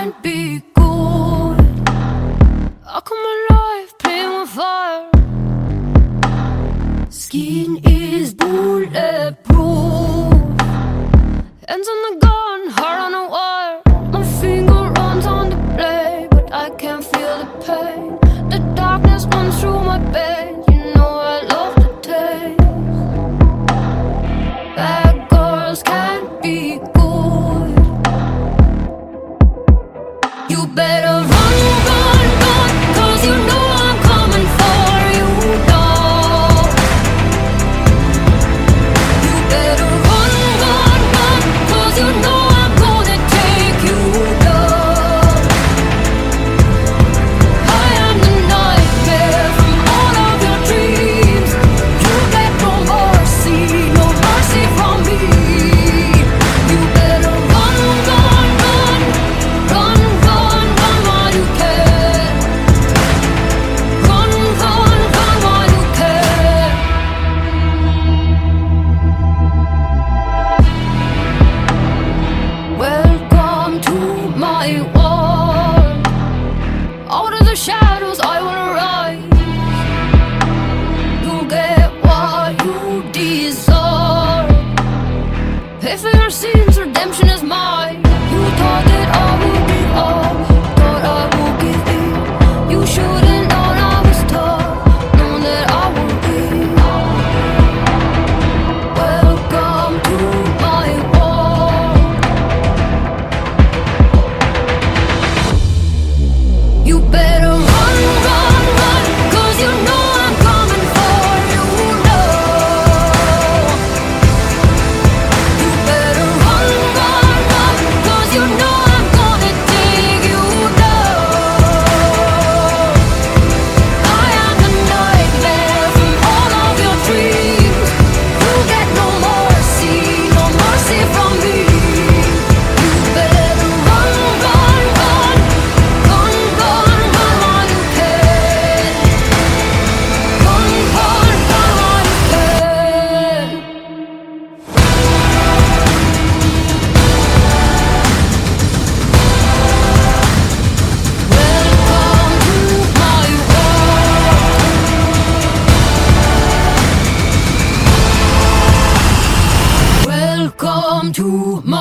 can't be good. I come alive, playing with fire. Skin is bulletproof. Hands on the gun, heart on the wire. My finger runs on the blade, but I can't feel the pain. The darkness runs through my veins. You know I love the taste. Bad girls can't be good. You better run, run, run, 'cause you know I'm coming for you, dog. You better run, run, run, 'cause you know I'm gonna take you down. I am the nightmare from all of your dreams. You get no mercy, no mercy from me. You better run, run, run, run, run, run while you can. Run, run, run while you can. Welcome to my world. Out of the shadows I will rise. You'll get what you deserve. Pay for your sins, redemption is mine. You thought that I would give up, thought I would give in. You should've known I was tough, known that I would be. Welcome to my world. You better run, run, run, 'cause you know I'm coming for you now. You better run, run, run, 'cause you know I'm gonna take you down. I am the nightmare from all of your dreams. You get no mercy, no mercy from me. You better run, run, run, run, run, run while you can. Run, run, run while you can. Welcome to my world. Welcome to my